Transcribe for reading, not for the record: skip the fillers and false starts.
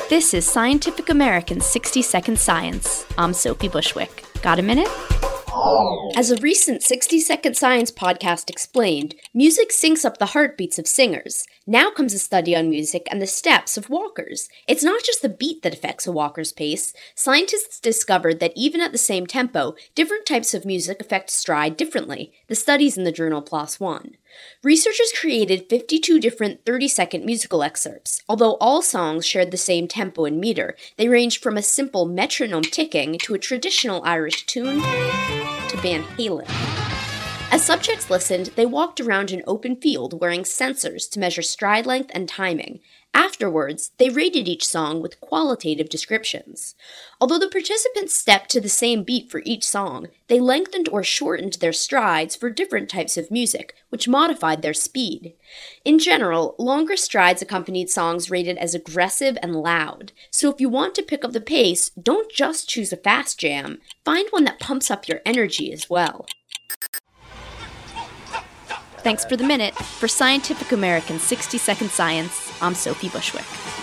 This is Scientific American's 60-Second Science. I'm Sophie Bushwick. Got a minute? As a recent 60-Second Science podcast explained, music syncs up the heartbeats of singers. Now comes a study on music and the steps of walkers. It's not just the beat that affects a walker's pace. Scientists discovered that even at the same tempo, different types of music affect stride differently. The study's in the journal PLOS One. Researchers created 52 different 30-second musical excerpts. Although all songs shared the same tempo and meter, they ranged from a simple metronome ticking to a traditional Irish tune to Van Halen. As subjects listened, they walked around an open field wearing sensors to measure stride length and timing. Afterwards, they rated each song with qualitative descriptions. Although the participants stepped to the same beat for each song, they lengthened or shortened their strides for different types of music, which modified their speed. In general, longer strides accompanied songs rated as aggressive and loud. So if you want to pick up the pace, don't just choose a fast jam. Find one that pumps up your energy as well. Thanks for the minute. For Scientific American's 60-Second Science, I'm Sophie Bushwick.